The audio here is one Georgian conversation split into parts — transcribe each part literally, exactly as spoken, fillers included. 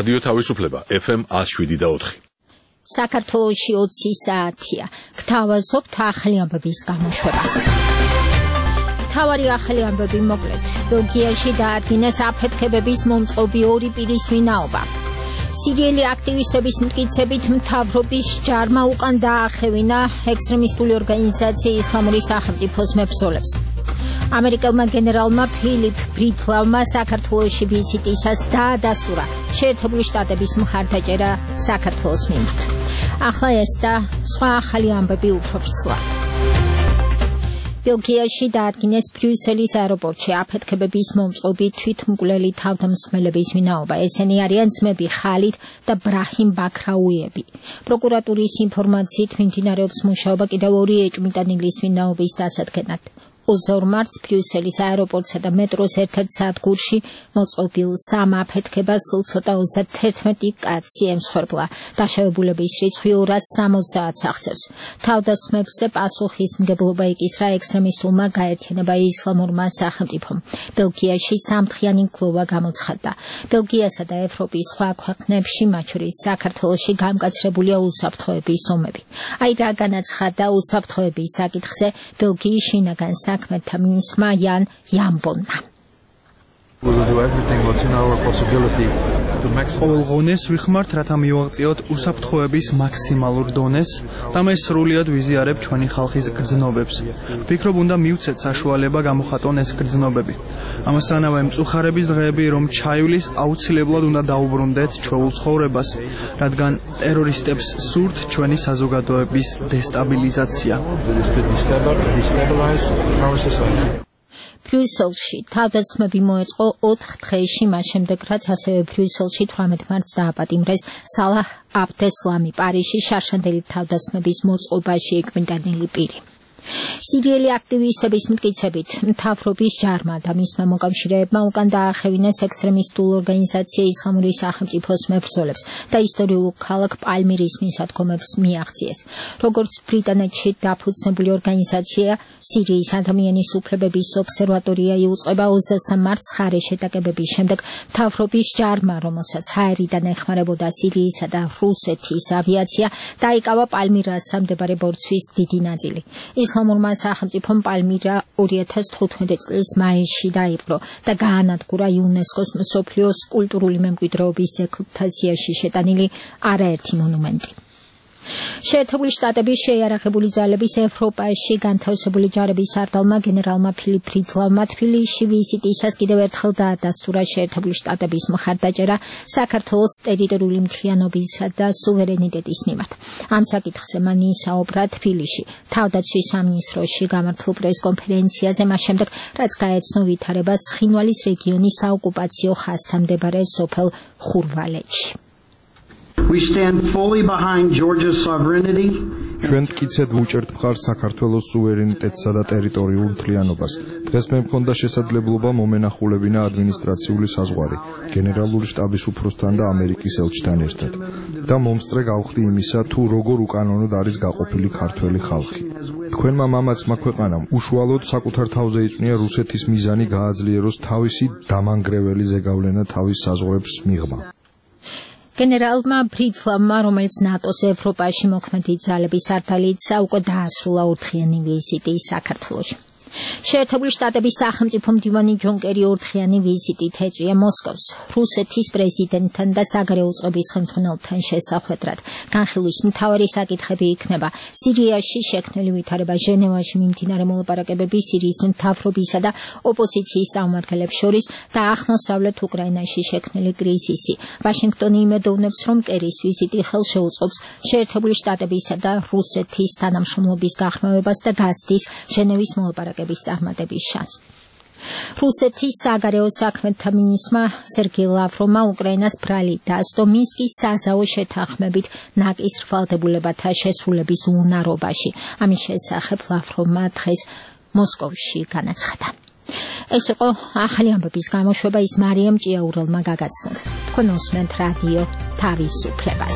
რადიო თავისუფლება ეფ ემ one oh seven და four. საქართველოში ოცი საათია. გთავაზობთ ახალი ამბების გამოშვებას. თავარი ახალი ამბები მოკლედ. ბელგიაში დაადგინეს აფეთქებების მომწყობი ორი პირის ვინაობა. სირიელი აქტივისტების მტკიცებით მთავრობის ჯარმა უკან დაახევინა ექსტრემისტული ორგანიზაცია ისლამური სახელმწიფოს მებრძოლებს. ამერიკელმა გენერალმა ფილიპ ბრიტლავმა საქართველოში ვიზიტისას დაადასტურა შეერთებული შტატების მხარდაჭერა საქართველოს მიმართ. ახლა ეს და სხვა ახალი ამბები უფრო ვრცლად. ბელგიაში დაადგინეს ბრიუსელის აეროპორტში აფეთქებების მომწყობი თვითმკვლელი თავდამსხმელების ვინაობა. ესენი არიან ძმები ხალიდ და ბრაჰიმ ბაქრაუიები. პროკურატურის ინფორმაციით მიმდინარეობს მუშაობა კიდევ ორი ეჭვმიტანილის ვინაობის დასადგენად. ოცდაორ მარტს ბრიუსელის აეროპორტსა და მეტროს ერთ-ერთ სადგურში მოწყობილ სამ აფეთქებას სულ ცოტა ოცდათერთმეტი კაცი ემსხვერპლა. დაშავებულების რიცხვი ორას სამოცდაათს აღწევს. თავდასხმებზე პასუხისმგებლობა იკისრა ექსტრემისტულმა გაერთიანება ისლამურმა სახელმწიფომ. ბელგიაში სამთხიანი გლოვა გამოცხადდა. ბელგიასა და ევროპის სხვა ქვეყნებში, მათ შორის საქართველოში გამკაცრებულია უსაფრთხოების ომები. აი რა განაცხადა უსაფრთხოების საკითხზე ბელგიის შინაგან საქმეთა მინისტრმა იან იანბონმა. ყოველ ღონეს ვიხმართ, რათა მივაღწიოთ უსაფრთხოების მაქსიმალურ დონეს და მე სრულად ვიზიარებ ჩვენი ხალხის გრძნობებს. ვფიქრობ, უნდა მივცეთ საშუალება გამოხატონ ეს გრძნობები. ამასთანავე მწუხარების დღეები რომ ჩაივლის, აუცილებლად უნდა დაუბრუნდეთ ჩვეულ ცხოვრებას, რადგან ტერორისტებს სურთ ჩვენი საზოგადოების დესტაბილიზაცია. ბრიუსელში თავდასხმები მოეწყო ოთხ დღეში მას შემდეგ, რაც ასევე ბრიუსელში თვრამეტ მარტს დააპატიმრეს სალაჰ აბდესლამი, პარიზში შარშანდელი თავდასხმების მოწყობაში ეკვინტანილი პირი. სირიელი აქტივისტების მტკიცებით მთავრობის ჯარმა და მისმა მოკავშირეებმა უკან დაახევინეს ექსტრემისტულ ორგანიზაცია ისლამური სახელმწიფოს მებრძოლებს და ისტორიულ ქალაქ პალმირის მისადგომებს მიაღწიეს. როგორც ბრიტანეთში დაფუძნებული ორგანიზაცია სირიის ადამიანის უფლებების ობსერვატორია იუწყება ოცდასამ მარტს ხარე შეტაკებების შემდეგ მთავრობის ჯარმა, რომელსაც ჰაერიდან ეხმარებოდა სირიისა და რუსეთის ავიაცია, დაიკავა პალმირასთან მდებარე ბორცვის დიდი ნაწილი. ისლამურმა სახელმწიფომ პალმირა ორი ათას თხუთმეტი წლის მაისში დაიპყრო და გაანადგურა იუნესკოს მსოფლიოს კულტურული მემკვიდრეობის ძეგლთა სიაში შეტანილი არაერთი მონუმენტი. შეერთებული შტატების შეიარაღებული ძალების ევროპაში განთავსებული ჯარების სარდალმა გენერალმა ფილიპ ბრიტლავმა თბილისში ვიზიტისას კიდევ ერთხელ დაადასტურა შეერთებული შტატების მხარდაჭერა საქართველოს ტერიტორიული მთლიანობისა და სუვერენიტეტის მიმართ. ამ საკითხზე მან ისაუბრა თბილისში თავდაცვის სამინისტროში გამართულ პრესკონფერენციაზე, მას შემდეგ, რაც გაეცნო ვითარებას ცხინვალის რეგიონის საოკუპაციო ხაზთან მდებარე სოფელ ხურვალეთში. We stand fully behind Georgia's sovereignty. ჩვენ მტკიცედ ვუჭერთ მხარს საქართველოს სუვერენიტეტსა და ტერიტორიულ მთლიანობას. დღეს მე მქონდა შესაძლებლობა მომენახულებინა ადმინისტრაციული საზღვარი გენერალური შტაბის უფროსთან და ამერიკის ელჩთან ერთად და მომსწრე გავხდი იმისა, თუ როგორ უკანონოდ არის გაყოფილი ქართველი ხალხი. თქვენმა მამაცმა ქვეყანამ უშუალოდ საკუთარ თავზე იწვნია რუსეთის მიზანი გააძლიეროს თავისი დამანგრეველი ზეგავლენა თავის საზღვრებს მიღმა. გენერალმა ბრიტლავმა, რომელიც ნატოს ევროპაში მოქმედი ძალების სარდალიც უკვე დაასრულა ორდღიანი ვიზიტი საქართველოში. შეერთებული შტატების სახელმწიფო მდივანი ჯონ კერი ორდღიანი ვიზიტით ეწვია მოსკოვს რუსეთის პრეზიდენტთან და საგარეო წყობის ხელმძღვანელთან შესახვედრად. განხილვის მთავარი საკითხები იქნება სირიაში შექმნილი ვითარება, ჟენევაში მიმდინარე მოლაპარაკებები სირიის მთავრობისა და ოპოზიციის წარმომადგენლებს შორის და აღმოსავლეთ უკრაინაში შექმნილი კრიზისი. ვაშინგტონი იმედოვნებს, რომ კერის ვიზიტი ხელშეუწყობს შეერთებული შტატებისა და რუსეთის თანამშრომლობის გახმოვებას და გაზრდის ჟენევის მოლაპარაკებებს წარმატების შანსს. რუსეთის საგარეო საქმეთა მინისტრმა სერგეი ლავროვმა უკრაინას ბრალი დასდო მინსკის საზავო შეთანხმებით ნაკის რვალდებულებათა შესრულების უნარობაში. ამის შესახებ ლავროვმა დღეს მოსკოვში განაცხადა. ეს იყო ახალი ამბების გამოშვება, ის მარიამ ჭიაურელმა გაგაცნოთ. თქვენ უსმენთ რადიო თავისუფლებას.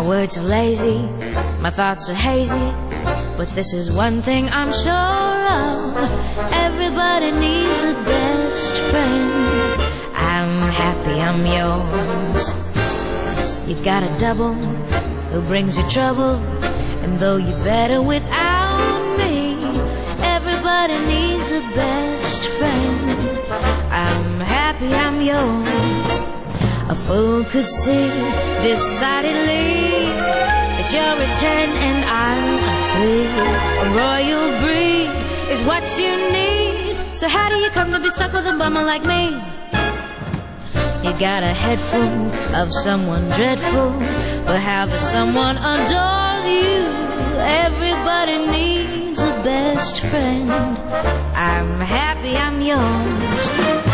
words are lazy, my thoughts are hazy, but this is one thing I'm sure of. Everybody needs a best friend. I'm happy I'm yours. You've got a double who brings you trouble, and though you're better without me, everybody needs a best friend. I'm happy I'm yours. A fool could see decidedly that you're a ten and I'm a three. A royal breed is what you need. So how do you come to be stuck with a bummer like me? You got a head full of someone dreadful, but how the someone adores you. Everybody needs a best friend. I'm happy I'm yours.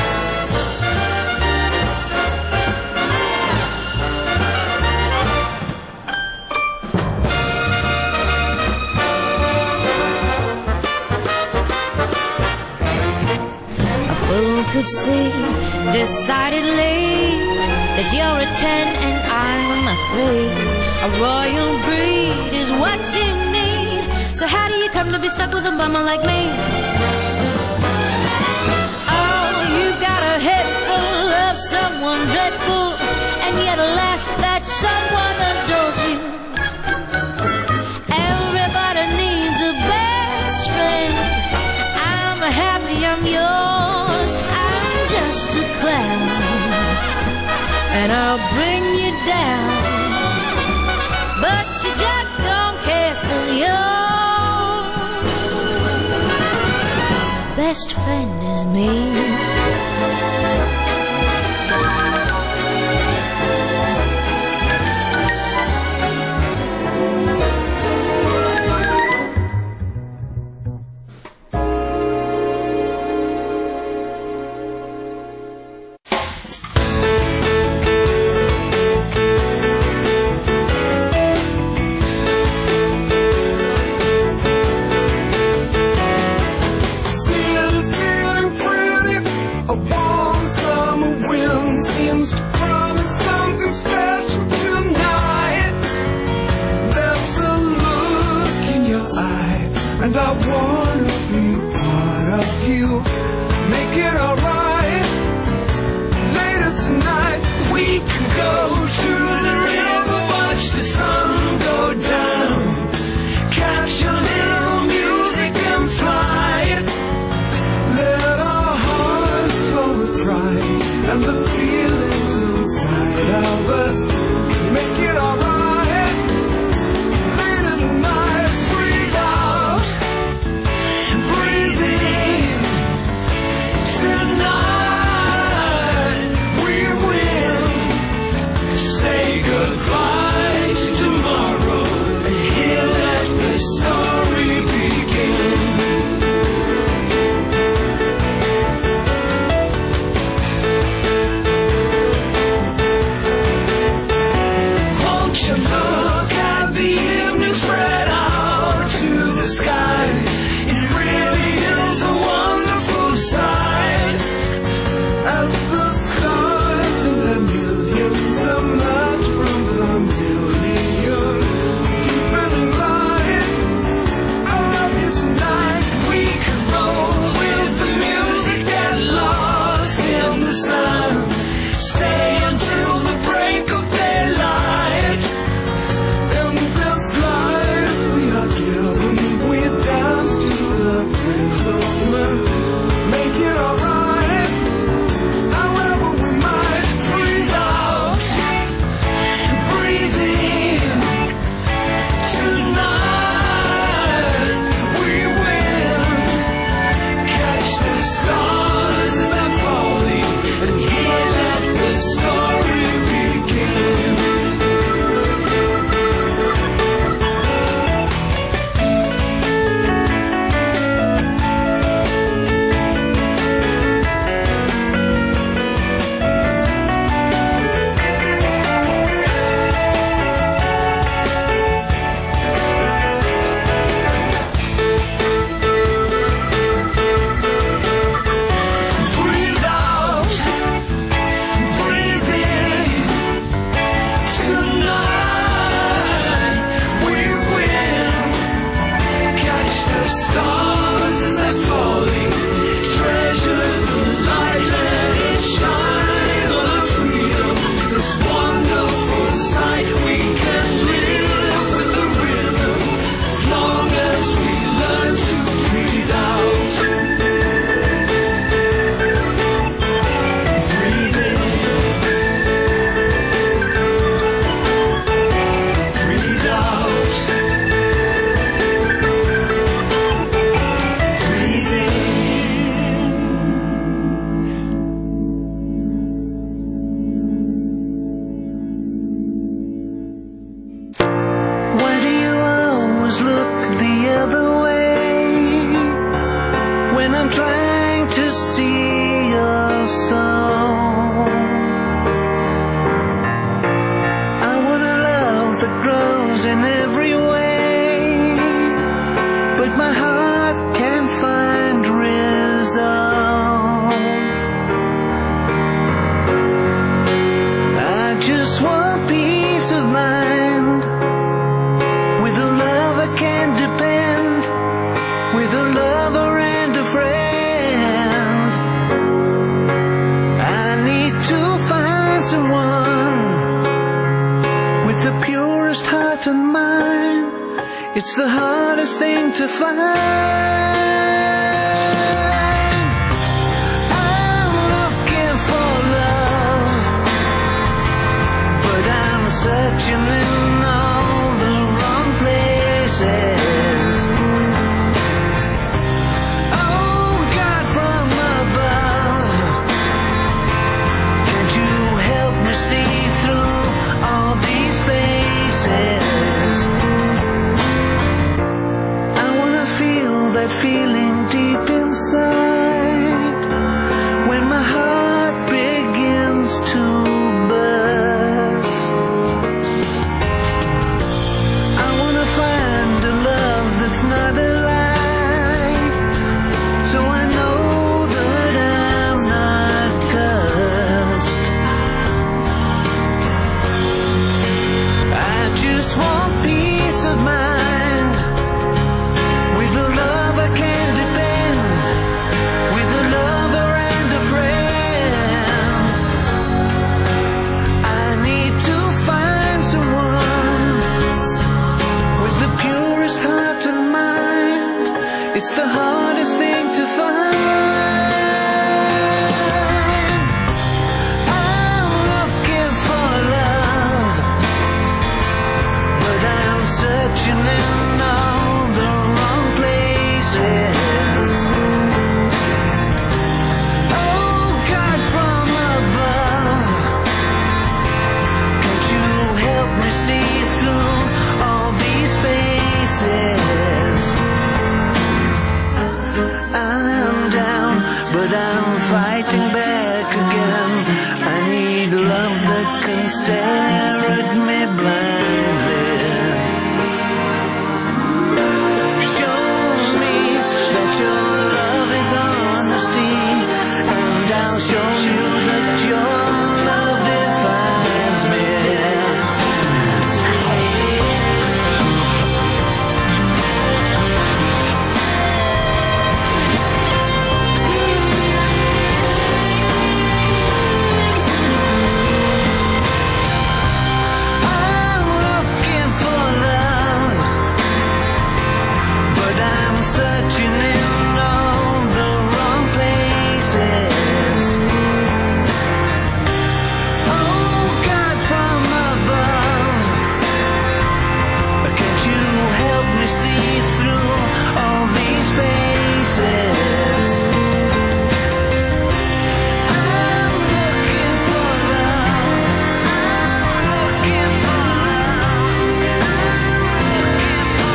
Who could see decidedly that you're a ten and I'm a three? A royal breed is what you need. So how do you come to be stuck with a bummer like me? Oh, you got a head full of someone dreadful, and yet alas, that someone adores you. Everybody needs a best friend. I'm happy I'm yours. I'm just a clown, and I'll bring you down, but you just don't care, 'cause your best friend is me. And I wanna be part of you. Make it alright. Later tonight we can go to the river, watch the sun go down, catch a little music and fly it. Let our hearts flow with pride and the feelings inside of us. Make it alright. Later tonight, breathe out, breathe in. Tonight I'm trying to see your soul. I want a love that grows in every way, but my heart can't find resolve. I just want peace of mind, with a love I can depend, with a lover and a friend. I need to find someone with the purest heart and mind. It's the hardest thing to find. I'm looking for love, but I'm searching in all the wrong places. Oh God from above, can't you help me see through all these faces? I wanna feel that feeling deep inside, when my heart begins to burst. I wanna find a love that's not alive, so I know that I'm not cursed. I just want peace of mind, with a love I can depend, with a lover and a friend. I need to find someone with the purest heart and mind. It's the hardest thing to find. I'm looking for love, but I'm searching in all the wrong places. Oh God from above, can't you help me see through all these faces? I'm down, but I'm fighting back again. I need love that can stare at me blindly, shows me that your love is honesty, and I'll show you that your love defines me. I'm looking for love, but I'm searching in all the wrong places. Oh God from above, can't you help me see through all these faces? I'm looking for love, looking for love, looking for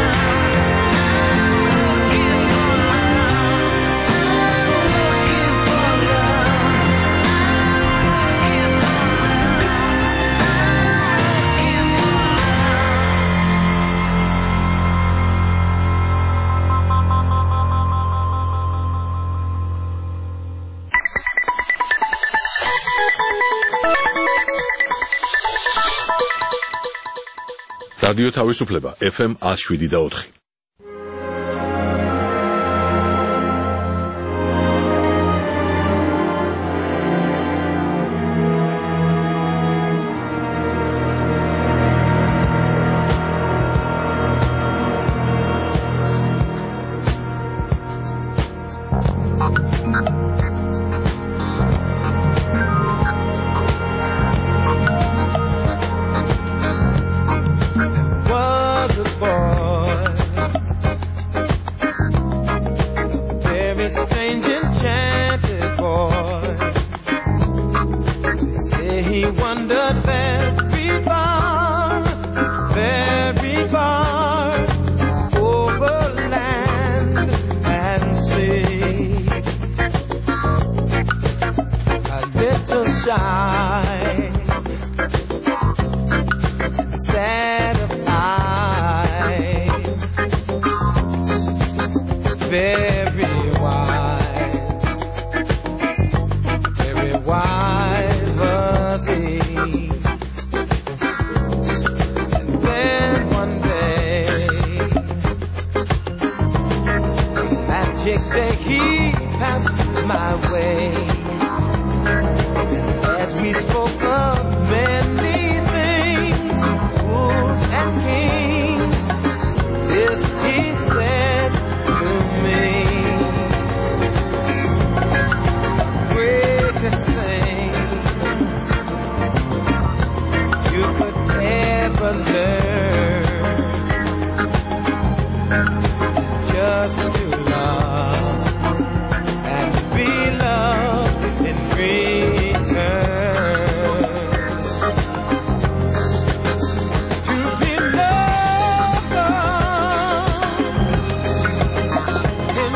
რადიო თავისუფლება ეფ ემ one oh seven და four. Was a boy shy, sad of eye, very wise, very wise was he. And then one day, magic day, he passed my way. As we spoke of many things, fools and kings, this he said to me: greatest thing you could ever learn is just to love and be loved in return. To be loved in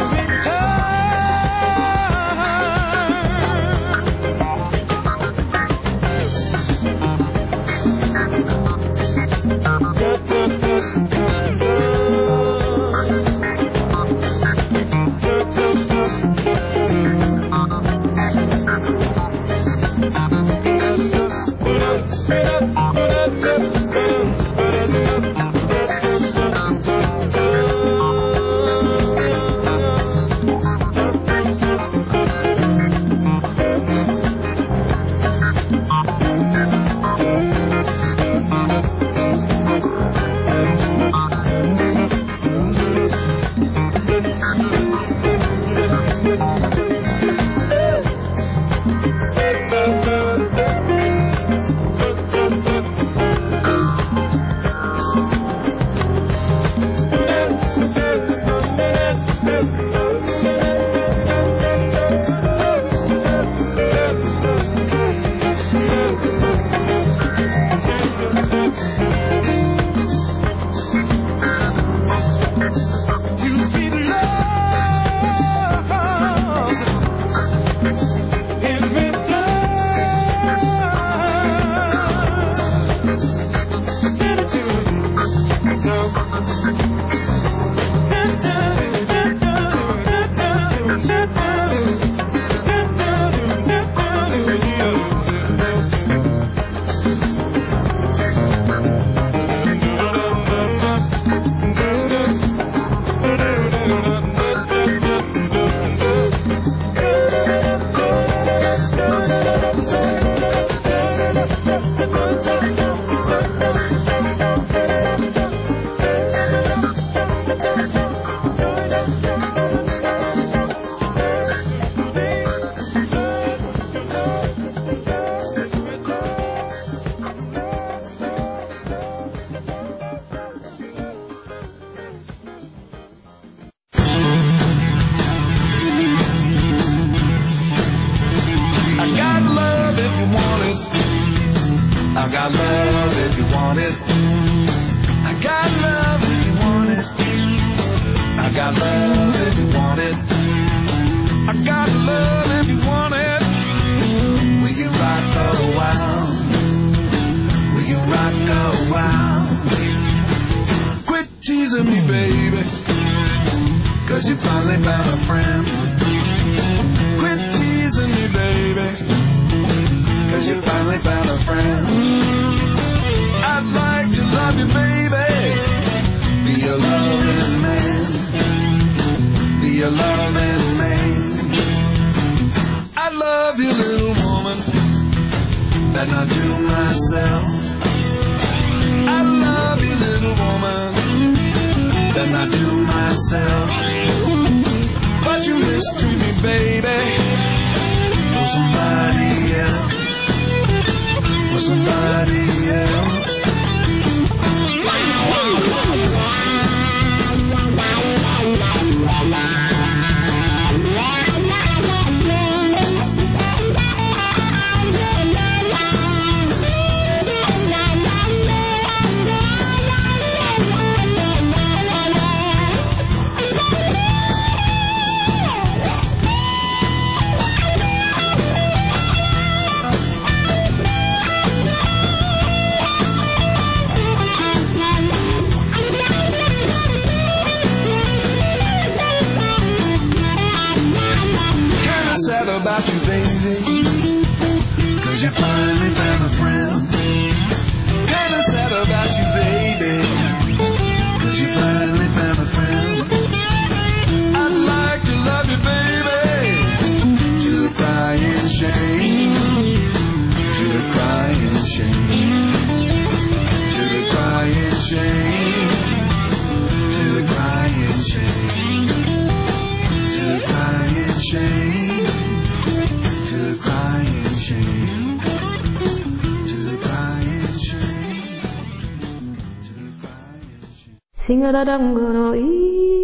about you, baby, 'cause you finally found a friend. Kinda sad about you, baby, 'cause you finally found a friend. I'd like to love you, baby, to the crying shame, to the crying shame, to the crying shame, to the crying shame, to the crying shame, to the crying shame, to the crying shame, to the crying shame. Sing a da dum go no e.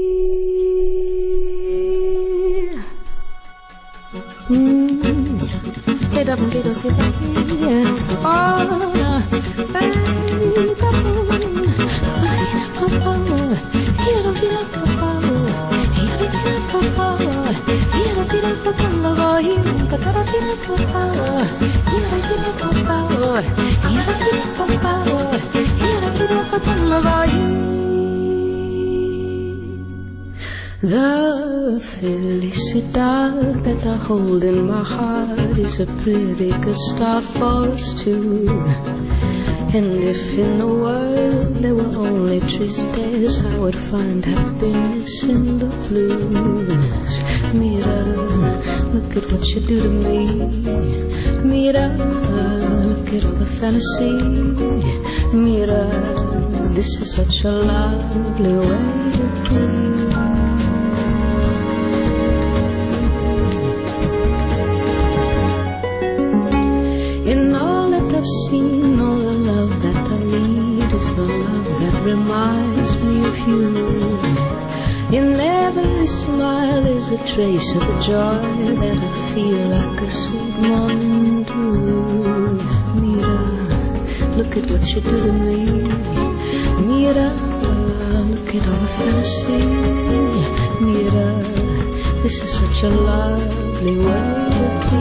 Get up and get us here. Oh, na. Hey, the felicidad that I hold in my heart is a pretty good start for us two. And if in the world there were only tristesse, I would find happiness in the blues. Mira, look at what you do to me. Mira, look at all the fantasy. Mira, this is such a lovely way to be. In all that I've seen, all the love that I need is the love that reminds me of you. In every smile is a trace of the joy that I feel like a sweet morning dew. Mira, look at what you do to me. Mira, look at all the fantasy. Mira, this is such a lovely way to be.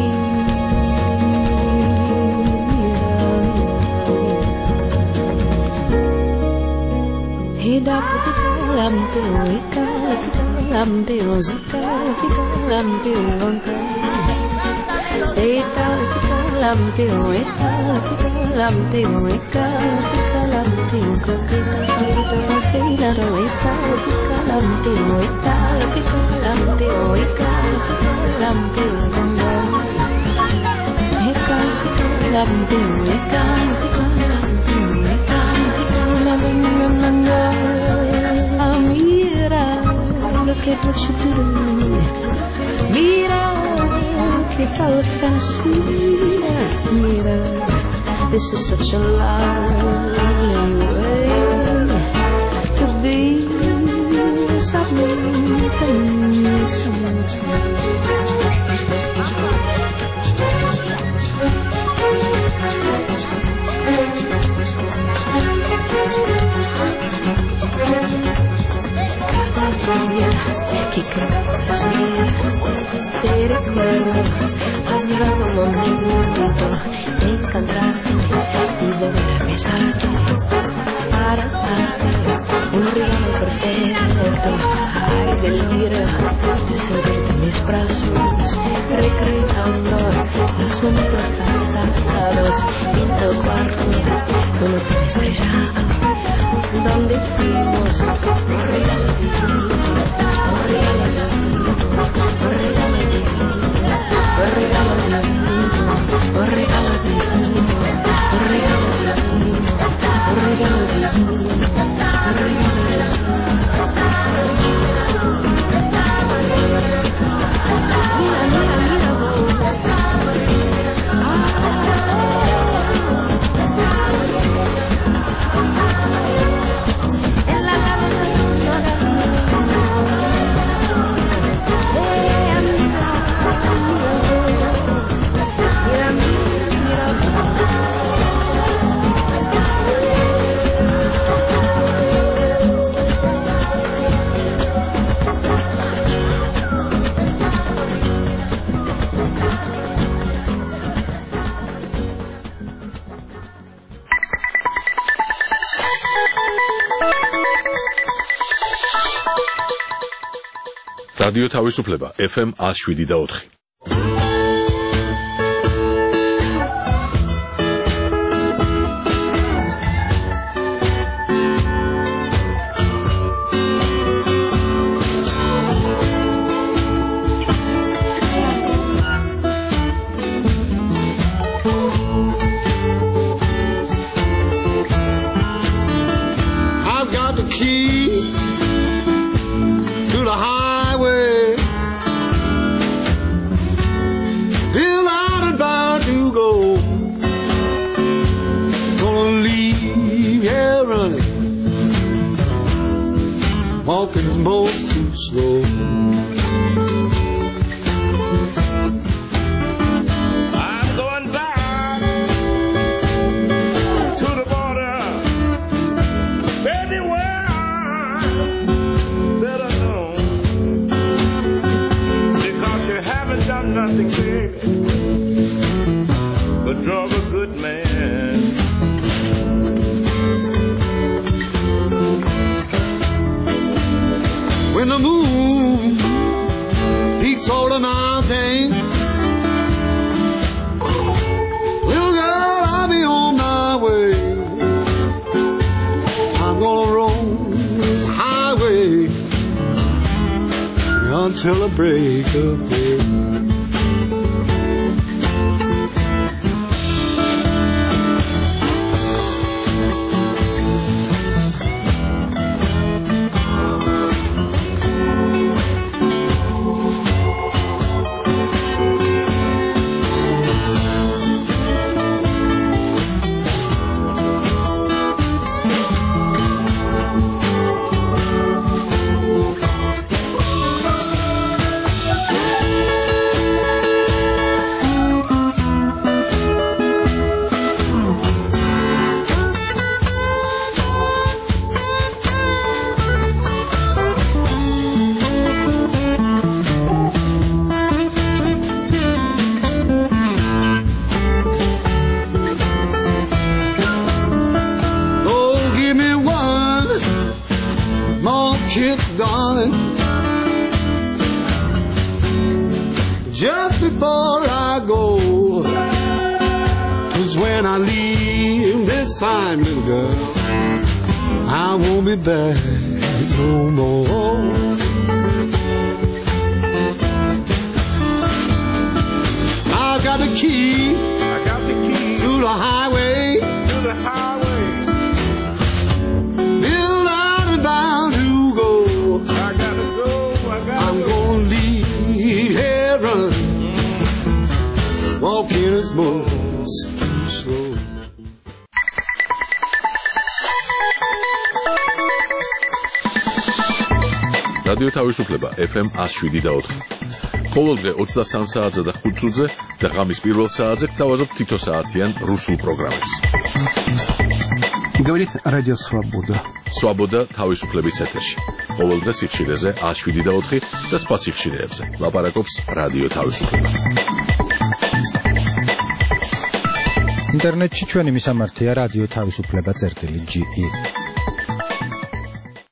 Lampeo eka, lampeo zika, lampeo gonka. Eta, lampeo eka, lampeo eka, lampeo gonka. Sila ro eka, lampeo eka, lampeo eka, lampeo gonka. Eka, lampeo eka, lampeo eka, lampeo gonka. Mira, look at what you do to me. Mira, look at all the fantasy. Mira, this is such a lovely way to be. Something, something. Que casi te recuerdo, has llegado un momento de encontrarte y volver a besarte para darte un regalo perfecto. Ay, delirio de sentirte en mis brazos, recreando los momentos pasados en tu cuarto, con un pie estrellado, donde fuimos un regalo divino. რადიო თავისუფლება ეფ ემ one oh seven და four. key to the highway. Bill out and bound to go. Gonna leave here running. Walking both too slow. I'm going back to the border, baby, where I'm better known. Because you haven't done nothing, baby, but drug a good man. When the moon peaks over the mountain, little girl, I'll be on my way. I'm gonna roll this highway until the break of day. Darling, just before I go, 'cause when I leave this fine little girl, I won't be back no more. I've got the key, I got the key to the highway, to the highway. Build out and bound to go. I gotta go, I gotta I'm go. gonna leave here running, walking as most too slow. რადიო თავისუფლება ეფ ემ one oh seven და four. ყოველდღე ოცდასამ საათზე და ხუთ წუთზე და ღამის პირველ საათზე გთავაზობთ თითო საათიან რუსულ პროგრამებს. Говорит Радио Свобода. Свобода თავისუფლების ეთერში. ყოველდღე სიხშირეზე one oh seven და four და სხვა სიხშირეებზე. ლაპარაკობს რადიო თავისუფლება. ინტერნეტში ჩვენი მისამართია რადიო თავისუფლება წერტილი ჯი ი.